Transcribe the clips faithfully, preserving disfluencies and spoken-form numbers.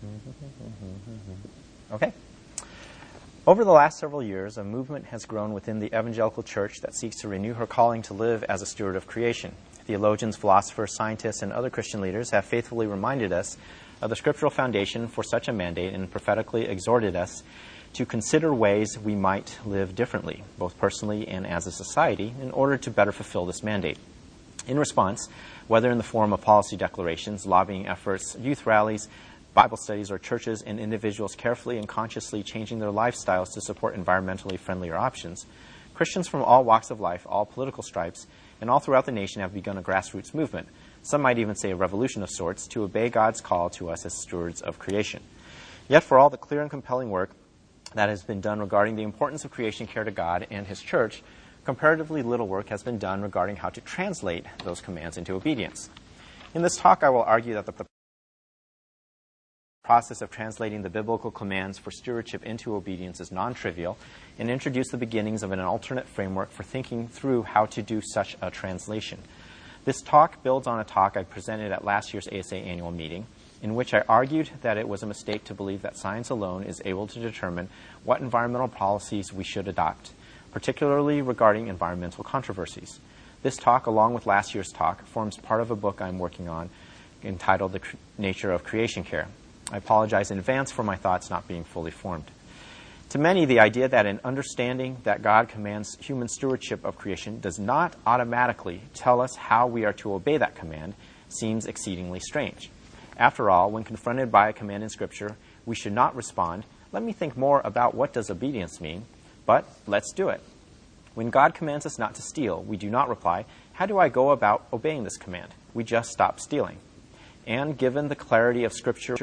Okay. Over the last several years, a movement has grown within the evangelical church that seeks to renew her calling to live as a steward of creation. Theologians, philosophers, scientists, and other Christian leaders have faithfully reminded us of the scriptural foundation for such a mandate and prophetically exhorted us to consider ways we might live differently, both personally and as a society, in order to better fulfill this mandate. In response, whether in the form of policy declarations, lobbying efforts, youth rallies, Bible studies, or churches and individuals carefully and consciously changing their lifestyles to support environmentally friendlier options, Christians from all walks of life, all political stripes, and all throughout the nation have begun a grassroots movement, some might even say a revolution of sorts, to obey God's call to us as stewards of creation. Yet for all the clear and compelling work that has been done regarding the importance of creation care to God and His church, comparatively little work has been done regarding how to translate those commands into obedience. In this talk, I will argue that the process of translating the biblical commands for stewardship into obedience is non-trivial, and introduce the beginnings of an alternate framework for thinking through how to do such a translation. This talk builds on a talk I presented at last year's A S A annual meeting, in which I argued that it was a mistake to believe that science alone is able to determine what environmental policies we should adopt, particularly regarding environmental controversies. This talk, along with last year's talk, forms part of a book I'm working on entitled The Nature of Creation Care. I apologize in advance for my thoughts not being fully formed. To many, the idea that an understanding that God commands human stewardship of creation does not automatically tell us how we are to obey that command seems exceedingly strange. After all, when confronted by a command in Scripture, we should not respond, "Let me think more about what does obedience mean," but "let's do it." When God commands us not to steal, we do not reply, "How do I go about obeying this command?" We just stop stealing. And given the clarity of Scripture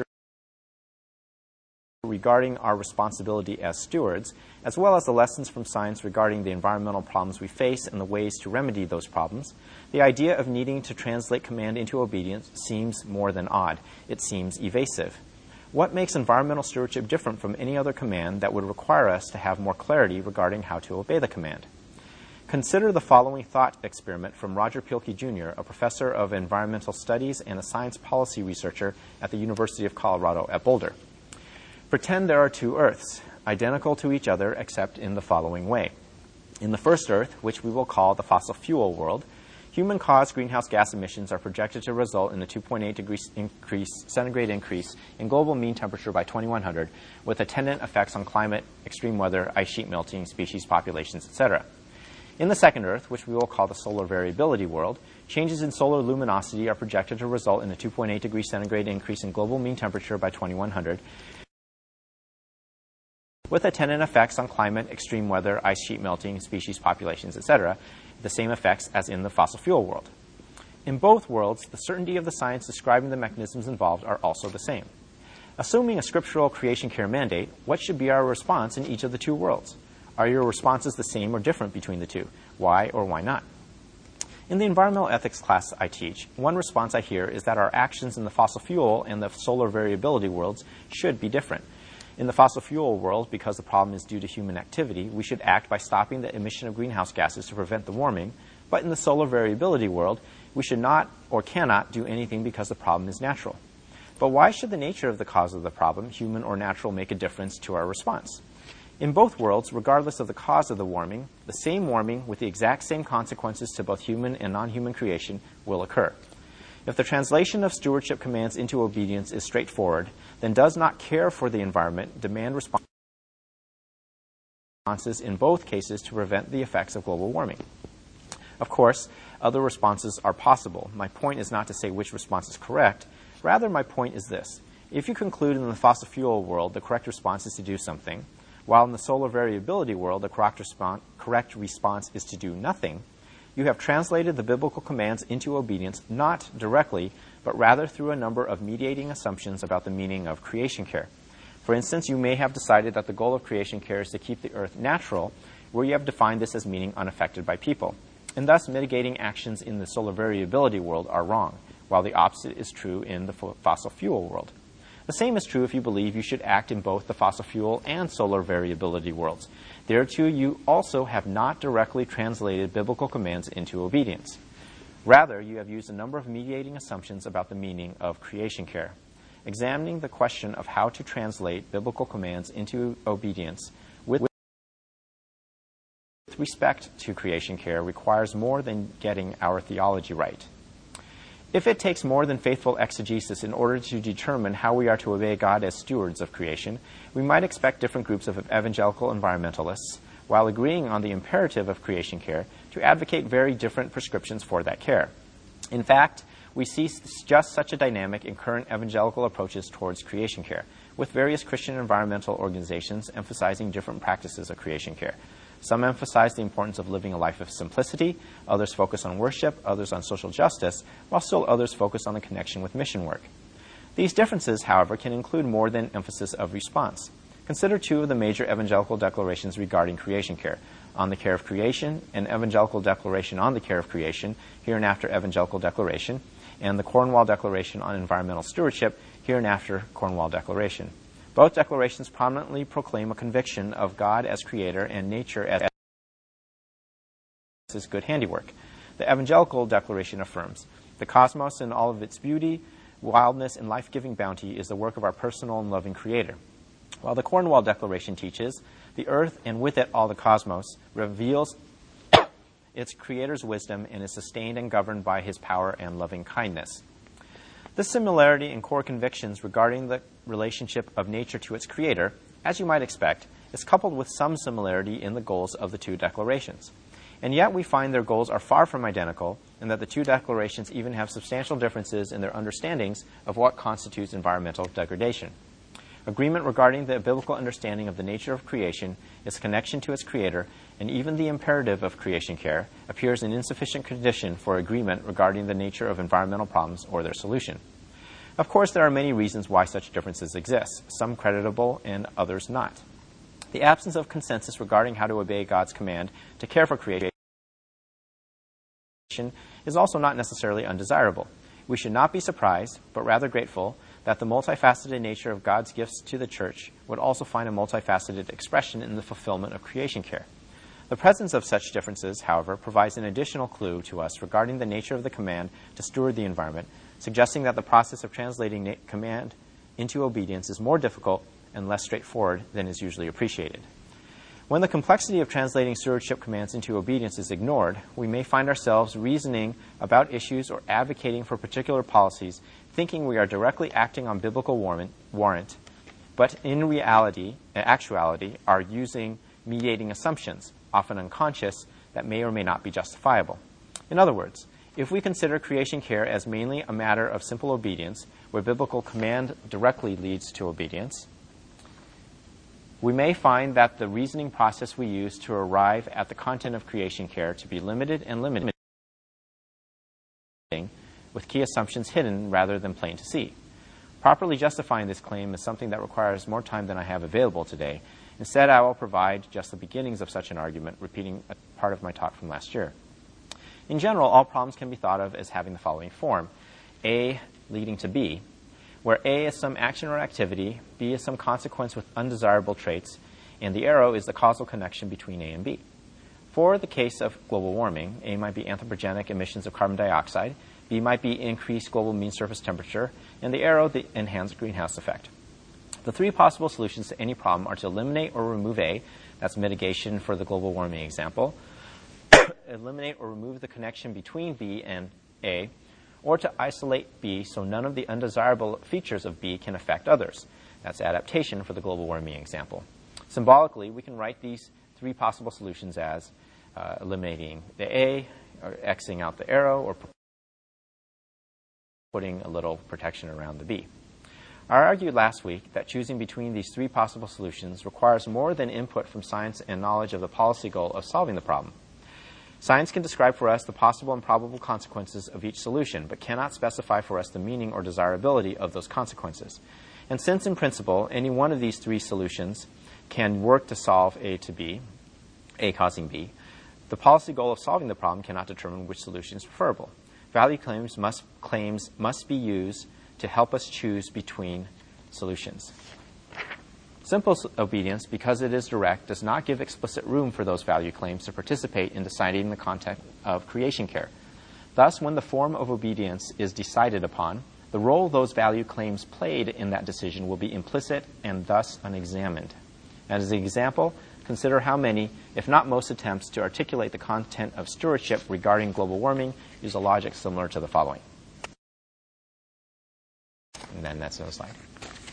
regarding our responsibility as stewards, as well as the lessons from science regarding the environmental problems we face and the ways to remedy those problems, the idea of needing to translate command into obedience seems more than odd. It seems evasive. What makes environmental stewardship different from any other command that would require us to have more clarity regarding how to obey the command? Consider the following thought experiment from Roger Pielke Junior, a professor of environmental studies and a science policy researcher at the University of Colorado at Boulder. Pretend there are two Earths, identical to each other except in the following way. In the first Earth, which we will call the fossil fuel world, human-caused greenhouse gas emissions are projected to result in a two point eight degrees increase, centigrade increase in global mean temperature by twenty-one hundred, with attendant effects on climate, extreme weather, ice sheet melting, species populations, et cetera. In the second Earth, which we will call the solar variability world, changes in solar luminosity are projected to result in a two point eight degrees centigrade increase in global mean temperature by twenty-one hundred, with attendant effects on climate, extreme weather, ice sheet melting, species populations, et cetera, the same effects as in the fossil fuel world. In both worlds, the certainty of the science describing the mechanisms involved are also the same. Assuming a scriptural creation care mandate, what should be our response in each of the two worlds? Are your responses the same or different between the two? Why or why not? In the environmental ethics class I teach, one response I hear is that our actions in the fossil fuel and the solar variability worlds should be different. In the fossil fuel world, because the problem is due to human activity, we should act by stopping the emission of greenhouse gases to prevent the warming. But in the solar variability world, we should not or cannot do anything because the problem is natural. But why should the nature of the cause of the problem, human or natural, make a difference to our response? In both worlds, regardless of the cause of the warming, the same warming with the exact same consequences to both human and non-human creation will occur. If the translation of stewardship commands into obedience is straightforward, then does not care for the environment demand responses in both cases to prevent the effects of global warming? Of course, other responses are possible. My point is not to say which response is correct. Rather, my point is this. If you conclude in the fossil fuel world the correct response is to do something, while in the solar variability world the correct, respons- correct response is to do nothing, you have translated the biblical commands into obedience not directly, but rather through a number of mediating assumptions about the meaning of creation care. For instance, you may have decided that the goal of creation care is to keep the earth natural, where you have defined this as meaning unaffected by people. And thus, mitigating actions in the solar variability world are wrong, while the opposite is true in the fossil fuel world. The same is true if you believe you should act in both the fossil fuel and solar variability worlds. There, too, you also have not directly translated biblical commands into obedience. Rather, you have used a number of mediating assumptions about the meaning of creation care. examining the question of how to translate biblical commands into obedience with with respect to creation care requires more than getting our theology right. If it takes more than faithful exegesis in order to determine how we are to obey God as stewards of creation, we might expect different groups of evangelical environmentalists, while agreeing on the imperative of creation care, to advocate very different prescriptions for that care. In fact, we see just such a dynamic in current evangelical approaches towards creation care, with various Christian environmental organizations emphasizing different practices of creation care. Some emphasize the importance of living a life of simplicity, others focus on worship, others on social justice, while still others focus on the connection with mission work. These differences, however, can include more than emphasis of response. Consider two of the major evangelical declarations regarding creation care: On the Care of Creation, an Evangelical Declaration on the Care of Creation, hereinafter Evangelical Declaration, and the Cornwall Declaration on Environmental Stewardship, hereinafter Cornwall Declaration. Both declarations prominently proclaim a conviction of God as creator and nature as his good handiwork. The Evangelical Declaration affirms, the cosmos in all of its beauty, wildness, and life-giving bounty is the work of our personal and loving creator. While the Cornwall Declaration teaches, the earth and with it all the cosmos reveals its creator's wisdom and is sustained and governed by his power and loving kindness. This similarity in core convictions regarding the relationship of nature to its creator, as you might expect, is coupled with some similarity in the goals of the two declarations. And yet we find their goals are far from identical, and that the two declarations even have substantial differences in their understandings of what constitutes environmental degradation. Agreement regarding the biblical understanding of the nature of creation, its connection to its creator, and even the imperative of creation care appears an insufficient condition for agreement regarding the nature of environmental problems or their solution. Of course, there are many reasons why such differences exist, some creditable and others not. The absence of consensus regarding how to obey God's command to care for creation is also not necessarily undesirable. We should not be surprised, but rather grateful, that the multifaceted nature of God's gifts to the church would also find a multifaceted expression in the fulfillment of creation care. The presence of such differences, however, provides an additional clue to us regarding the nature of the command to steward the environment, suggesting that the process of translating na- command into obedience is more difficult and less straightforward than is usually appreciated. When the complexity of translating stewardship commands into obedience is ignored, we may find ourselves reasoning about issues or advocating for particular policies, thinking we are directly acting on biblical warrant, warrant but in reality, actuality, are using mediating assumptions, often unconscious, that may or may not be justifiable. In other words, if we consider creation care as mainly a matter of simple obedience, where biblical command directly leads to obedience, we may find that the reasoning process we use to arrive at the content of creation care to be limited and limited, with key assumptions hidden rather than plain to see. Properly justifying this claim is something that requires more time than I have available today. Instead, I will provide just the beginnings of such an argument, repeating a part of my talk from last year. In general, all problems can be thought of as having the following form: A leading to B, where A is some action or activity, B is some consequence with undesirable traits, and the arrow is the causal connection between A and B. For the case of global warming, A might be anthropogenic emissions of carbon dioxide, B might be increased global mean surface temperature, and the arrow, the enhanced greenhouse effect. The three possible solutions to any problem are to eliminate or remove A, that's mitigation for the global warming example, eliminate or remove the connection between B and A, or to isolate B so none of the undesirable features of B can affect others. That's adaptation for the global warming example. Symbolically, we can write these three possible solutions as uh, eliminating the A, or Xing out the arrow, or putting a little protection around the B. I argued last week that choosing between these three possible solutions requires more than input from science and knowledge of the policy goal of solving the problem. Science can describe for us the possible and probable consequences of each solution, but cannot specify for us the meaning or desirability of those consequences. And since, in principle, any one of these three solutions can work to solve A to B, A causing B, the policy goal of solving the problem cannot determine which solution is preferable. Value claims must, claims must be used to help us choose between solutions. Simple obedience, because it is direct, does not give explicit room for those value claims to participate in deciding the content of creation care. Thus, when the form of obedience is decided upon, The role those value claims played in that decision will be implicit and thus unexamined. As an example, consider how many, if not most, attempts to articulate the content of stewardship regarding global warming use a logic similar to the following. And then that's another slide.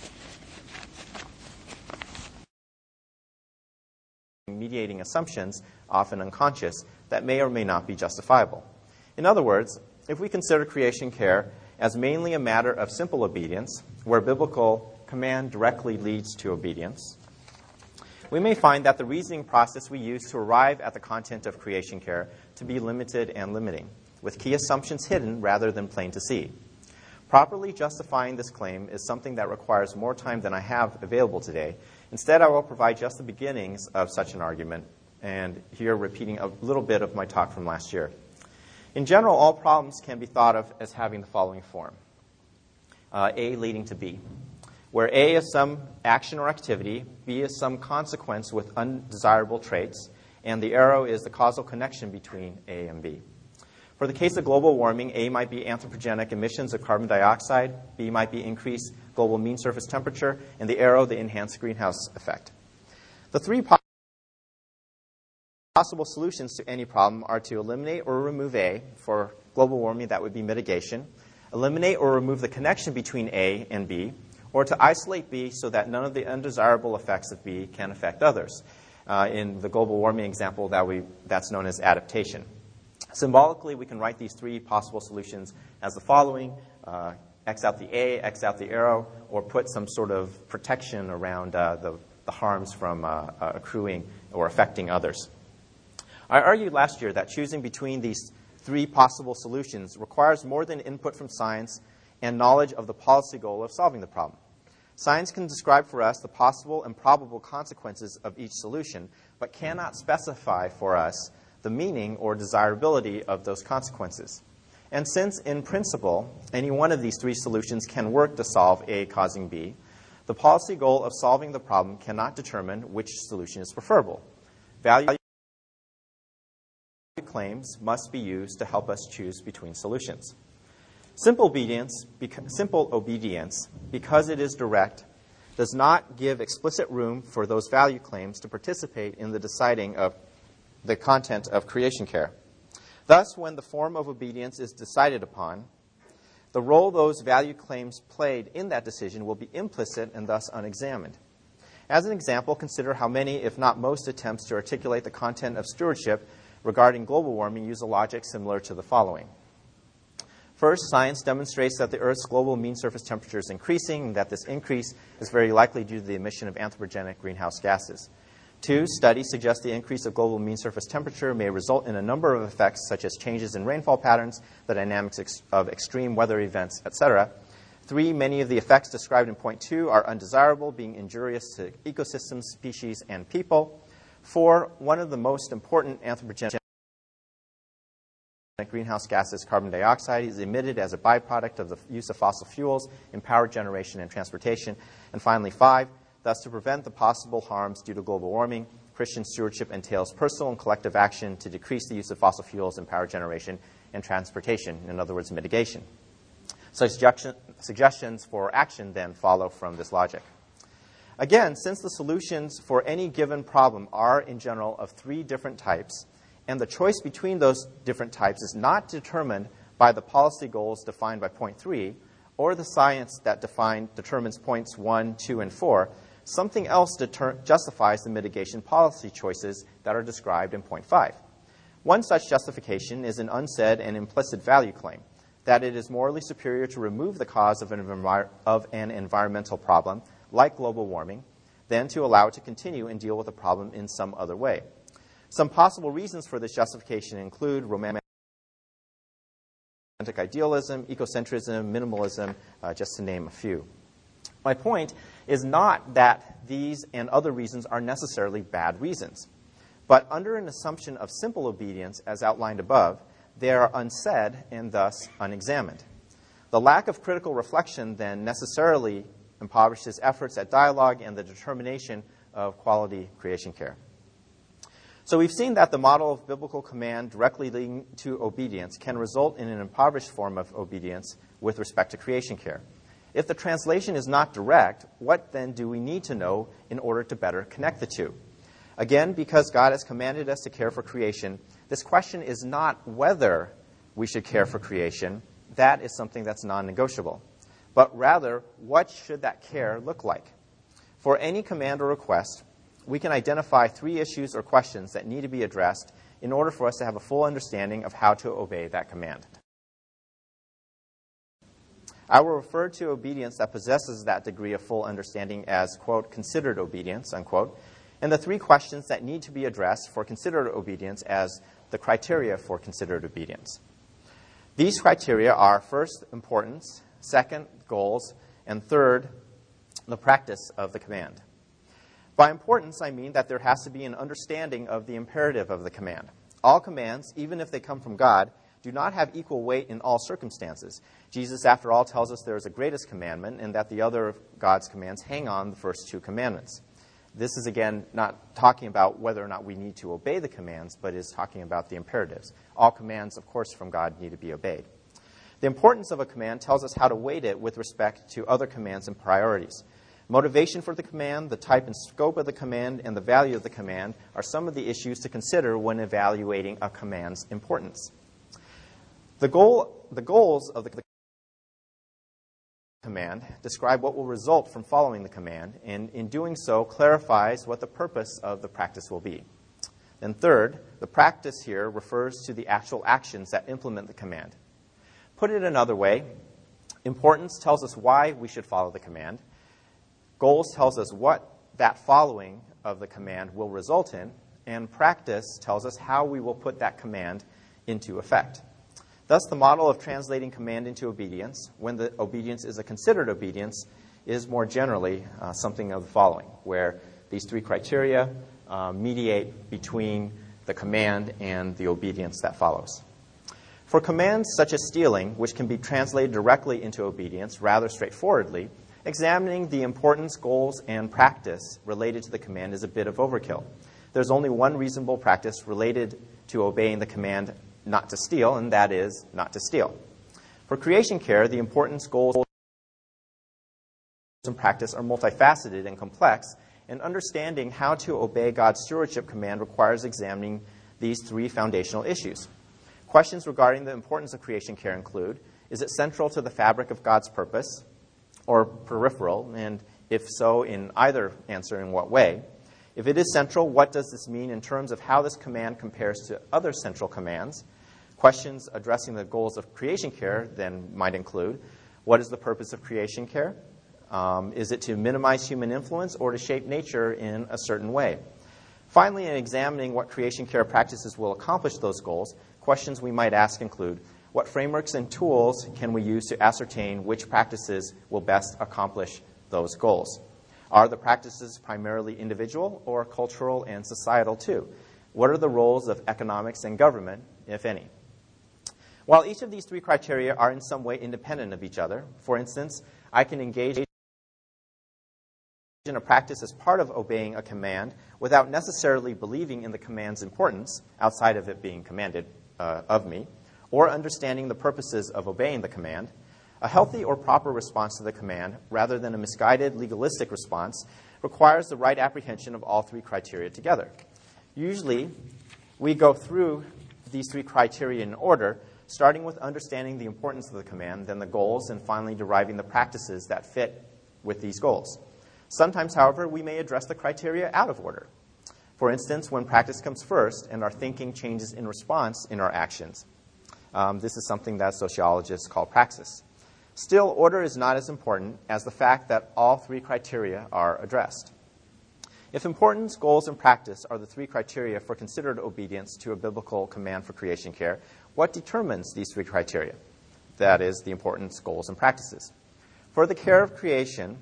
Mediating assumptions, often unconscious, that may or may not be justifiable. In other words, if we consider creation care as mainly a matter of simple obedience, where biblical command directly leads to obedience, we may find that the reasoning process we use to arrive at the content of creation care to be limited and limiting, with key assumptions hidden rather than plain to see. Properly justifying this claim is something that requires more time than I have available today. Instead, I will provide just the beginnings of such an argument, and here repeating a little bit of my talk from last year. In general, all problems can be thought of as having the following form. Uh, A leading to B, where A is some action or activity, B is some consequence with undesirable traits, and the arrow is the causal connection between A and B. For the case of global warming, A might be anthropogenic emissions of carbon dioxide, B might be increased global mean surface temperature, and the arrow, the enhanced greenhouse effect. The three possible solutions to any problem are to eliminate or remove A. For global warming, that would be mitigation. Eliminate or remove the connection between A and B, or to isolate B so that none of the undesirable effects of B can affect others. Uh, in the global warming example, that we, that's known as adaptation. Symbolically, we can write these three possible solutions as the following. Uh, X out the A, X out the arrow, or put some sort of protection around uh, the, the harms from uh, uh, accruing or affecting others. I argued last year that choosing between these three possible solutions requires more than input from science and knowledge of the policy goal of solving the problem. Science can describe for us the possible and probable consequences of each solution, but cannot specify for us the meaning or desirability of those consequences. And since, in principle, any one of these three solutions can work to solve A causing B, the policy goal of solving the problem cannot determine which solution is preferable. Value claims must be used to help us choose between solutions. Simple obedience, beca- simple obedience, because it is direct, does not give explicit room for those value claims to participate in the deciding of the content of creation care. Thus, when the form of obedience is decided upon, the role those value claims played in that decision will be implicit and thus unexamined. As an example, consider how many, if not most, attempts to articulate the content of stewardship regarding global warming use a logic similar to the following. First, science demonstrates that the Earth's global mean surface temperature is increasing, and that this increase is very likely due to the emission of anthropogenic greenhouse gases. Two, studies suggest the increase of global mean surface temperature may result in a number of effects, such as changes in rainfall patterns, the dynamics ex- of extreme weather events, et cetera. Three, many of the effects described in point two are undesirable, being injurious to ecosystems, species, and people. Four, one of the most important anthropogenic greenhouse gases, carbon dioxide, is emitted as a byproduct of the use of fossil fuels in power generation and transportation. And finally, five, thus to prevent the possible harms due to global warming, Christian stewardship entails personal and collective action to decrease the use of fossil fuels in power generation and transportation, in other words, mitigation. Suggestion, suggestions for action then follow from this logic. Again, since the solutions for any given problem are, in general, of three different types, and the choice between those different types is not determined by the policy goals defined by point three, or the science that define, determines points one, two, and four, something else deter- justifies the mitigation policy choices that are described in point five. One such justification is an unsaid and implicit value claim, that it is morally superior to remove the cause of an, envir- of an environmental problem, like global warming, than to allow it to continue and deal with the problem in some other way. Some possible reasons for this justification include romantic idealism, ecocentrism, minimalism, uh, just to name a few. My point is not that these and other reasons are necessarily bad reasons, but under an assumption of simple obedience, as outlined above, they are unsaid and thus unexamined. The lack of critical reflection then necessarily impoverishes efforts at dialogue and the determination of quality creation care. So we've seen that the model of biblical command directly leading to obedience can result in an impoverished form of obedience with respect to creation care. If the translation is not direct, what then do we need to know in order to better connect the two? Again, because God has commanded us to care for creation, this question is not whether we should care for creation. That is something that's non-negotiable. But rather, what should that care look like? For any command or request, we can identify three issues or questions that need to be addressed in order for us to have a full understanding of how to obey that command. I will refer to obedience that possesses that degree of full understanding as, quote, considered obedience, unquote, and the three questions that need to be addressed for considered obedience as the criteria for considered obedience. These criteria are, first, importance, second, goals, and third, the practice of the command. By importance, I mean that there has to be an understanding of the imperative of the command. All commands, even if they come from God, do not have equal weight in all circumstances. Jesus, after all, tells us there is a greatest commandment and that the other of God's commands hang on the first two commandments. This is, again, not talking about whether or not we need to obey the commands, but is talking about the imperatives. All commands, of course, from God need to be obeyed. The importance of a command tells us how to weight it with respect to other commands and priorities. Motivation for the command, the type and scope of the command, and the value of the command are some of the issues to consider when evaluating a command's importance. The goal, the goals of the command describe what will result from following the command, and in doing so clarifies what the purpose of the practice will be. And third, the practice here refers to the actual actions that implement the command. Put it another way, importance tells us why we should follow the command. Goals tells us what that following of the command will result in, and practice tells us how we will put that command into effect. Thus, the model of translating command into obedience, when the obedience is a considered obedience, is more generally uh, something of the following, where these three criteria uh, mediate between the command and the obedience that follows. For commands such as stealing, which can be translated directly into obedience rather straightforwardly, examining the importance, goals, and practice related to the command is a bit of overkill. There's only one reasonable practice related to obeying the command not to steal, and that is not to steal. For creation care, the importance, goals, and practice are multifaceted and complex, and understanding how to obey God's stewardship command requires examining these three foundational issues. Questions regarding the importance of creation care include, is it central to the fabric of God's purpose, or peripheral, and if so, in either answer, in what way? If it is central, what does this mean in terms of how this command compares to other central commands? Questions addressing the goals of creation care then might include, what is the purpose of creation care? Um, is it to minimize human influence or to shape nature in a certain way? Finally, in examining what creation care practices will accomplish those goals, questions we might ask include, what frameworks and tools can we use to ascertain which practices will best accomplish those goals? Are the practices primarily individual or cultural and societal too? What are the roles of economics and government, if any? While each of these three criteria are in some way independent of each other, for instance, I can engage in a practice as part of obeying a command without necessarily believing in the command's importance, outside of it being commanded uh, of me, or understanding the purposes of obeying the command. A healthy or proper response to the command, rather than a misguided legalistic response, requires the right apprehension of all three criteria together. Usually, we go through these three criteria in order, starting with understanding the importance of the command, then the goals, and finally deriving the practices that fit with these goals. Sometimes, however, we may address the criteria out of order. For instance, when practice comes first and our thinking changes in response in our actions. Um, this is something that sociologists call praxis. Still, order is not as important as the fact that all three criteria are addressed. If importance, goals, and practice are the three criteria for considered obedience to a biblical command for creation care, what determines these three criteria? That is, the importance, goals, and practices. For the care of creation,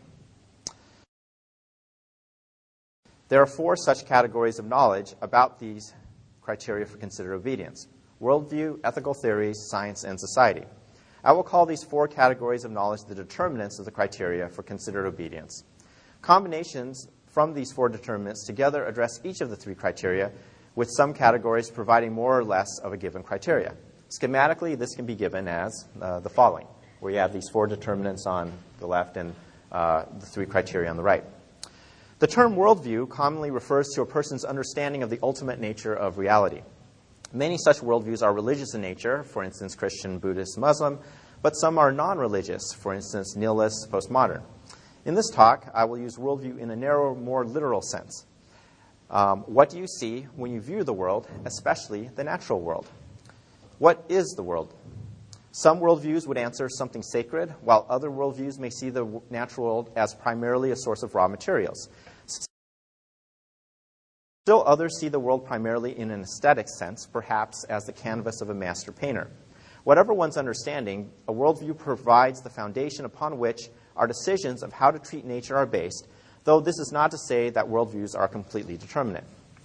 there are four such categories of knowledge about these criteria for considered obedience: worldview, ethical theories, science, and society. I will call these four categories of knowledge the determinants of the criteria for considered obedience. Combinations from these four determinants together address each of the three criteria, with some categories providing more or less of a given criteria. Schematically, this can be given as uh, the following. where you have these four determinants on the left and uh, the three criteria on the right. The term worldview commonly refers to a person's understanding of the ultimate nature of reality. Many such worldviews are religious in nature, for instance, Christian, Buddhist, Muslim, but some are non-religious, for instance, nihilist, postmodern. In this talk, I will use worldview in a narrower, more literal sense. Um, what do you see when you view the world, especially the natural world? What is the world? Some worldviews would answer something sacred, while other worldviews may see the natural world as primarily a source of raw materials. Still others see the world primarily in an aesthetic sense, perhaps as the canvas of a master painter. Whatever one's understanding, a worldview provides the foundation upon which our decisions of how to treat nature are based, though this is not to say that worldviews are completely determinate.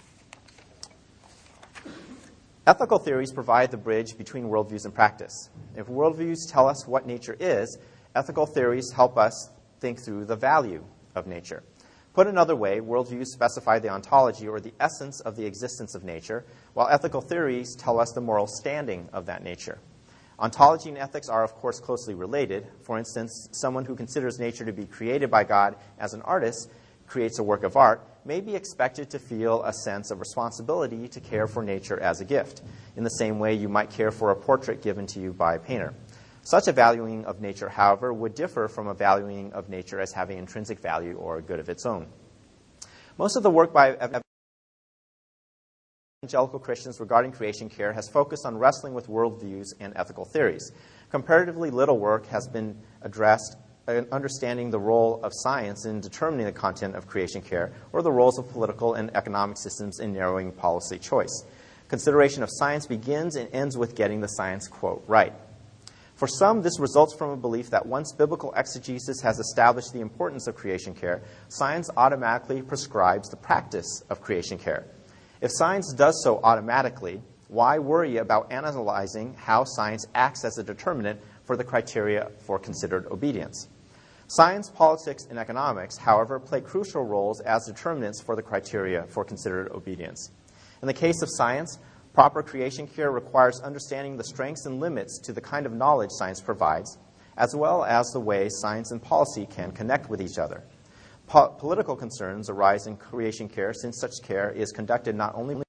Ethical theories provide the bridge between worldviews and practice. If worldviews tell us what nature is, ethical theories help us think through the value of nature. Put another way, worldviews specify the ontology or the essence of the existence of nature, while ethical theories tell us the moral standing of that nature. Ontology and ethics are, of course, closely related. For instance, someone who considers nature to be created by God as an artist creates a work of art may be expected to feel a sense of responsibility to care for nature as a gift, in the same way you might care for a portrait given to you by a painter. Such a valuing of nature, however, would differ from a valuing of nature as having intrinsic value or a good of its own. Most of the work by evangelical Christians regarding creation care has focused on wrestling with worldviews and ethical theories. Comparatively little work has been addressed in understanding the role of science in determining the content of creation care, or the roles of political and economic systems in narrowing policy choice. Consideration of science begins and ends with getting the science quote right. For some, this results from a belief that once biblical exegesis has established the importance of creation care, science automatically prescribes the practice of creation care. If science does so automatically, why worry about analyzing how science acts as a determinant for the criteria for considered obedience? Science, politics, and economics, however, play crucial roles as determinants for the criteria for considered obedience. In the case of science, proper creation care requires understanding the strengths and limits to the kind of knowledge science provides, as well as the way science and policy can connect with each other. Po- political concerns arise in creation care since such care is conducted not only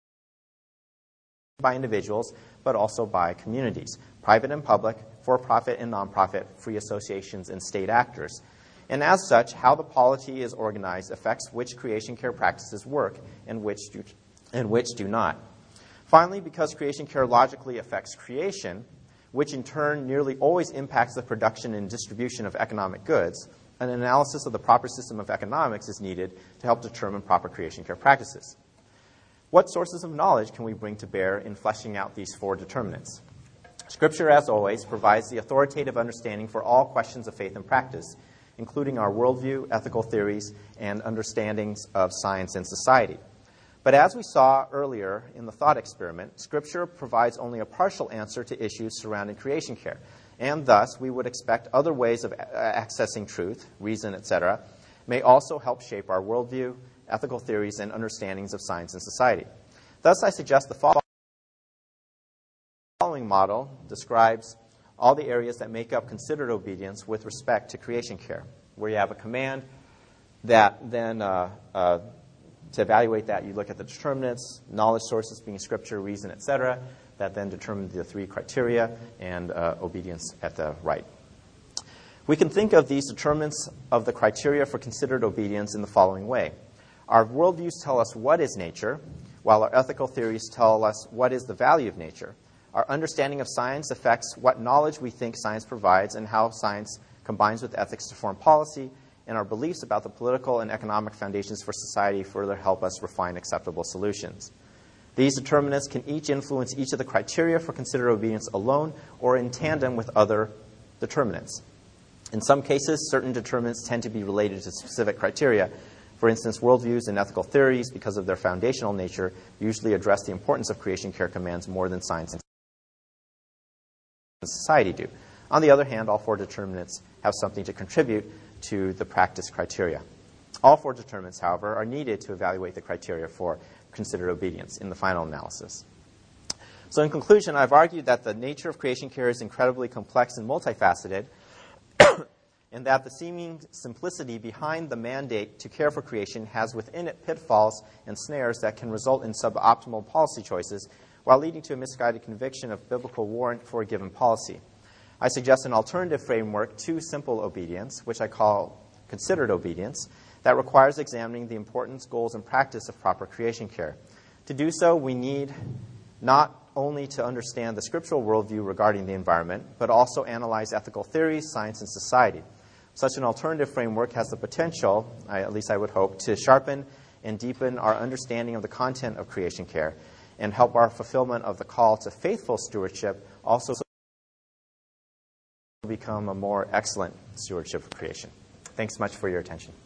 by individuals, but also by communities, private and public, for-profit and non-profit, free associations, and state actors. And as such, how the polity is organized affects which creation care practices work and which do, and which do not. Finally, because creation care logically affects creation, which in turn nearly always impacts the production and distribution of economic goods, an analysis of the proper system of economics is needed to help determine proper creation care practices. What sources of knowledge can we bring to bear in fleshing out these four determinants? Scripture, as always, provides the authoritative understanding for all questions of faith and practice, including our worldview, ethical theories, and understandings of science and society. But as we saw earlier in the thought experiment, Scripture provides only a partial answer to issues surrounding creation care, and thus we would expect other ways of accessing truth, reason, et cetera, may also help shape our worldview, ethical theories, and understandings of science and society. Thus, I suggest the following model describes all the areas that make up considered obedience with respect to creation care, where you have a command that then uh, uh, to evaluate that, you look at the determinants, knowledge sources being Scripture, reason, et cetera, that then determine the three criteria, and uh, obedience at the right. We can think of these determinants of the criteria for considered obedience in the following way. Our worldviews tell us what is nature, while our ethical theories tell us what is the value of nature. Our understanding of science affects what knowledge we think science provides and how science combines with ethics to form policy, and our beliefs about the political and economic foundations for society further help us refine acceptable solutions. These determinants can each influence each of the criteria for considered obedience alone or in tandem with other determinants. In some cases, certain determinants tend to be related to specific criteria. For instance, worldviews and ethical theories, because of their foundational nature, usually address the importance of creation care commands more than science and society do. On the other hand, all four determinants have something to contribute to the practice criteria. All four determinants, however, are needed to evaluate the criteria for considered obedience in the final analysis. So in conclusion, I've argued that the nature of creation care is incredibly complex and multifaceted, and that the seeming simplicity behind the mandate to care for creation has within it pitfalls and snares that can result in suboptimal policy choices while leading to a misguided conviction of biblical warrant for a given policy. I suggest an alternative framework to simple obedience, which I call considered obedience, that requires examining the importance, goals, and practice of proper creation care. To do so, we need not only to understand the scriptural worldview regarding the environment, but also analyze ethical theories, science, and society. Such an alternative framework has the potential, I, at least I would hope, to sharpen and deepen our understanding of the content of creation care and help our fulfillment of the call to faithful stewardship also become a more excellent stewardship of creation. Thanks so much for your attention.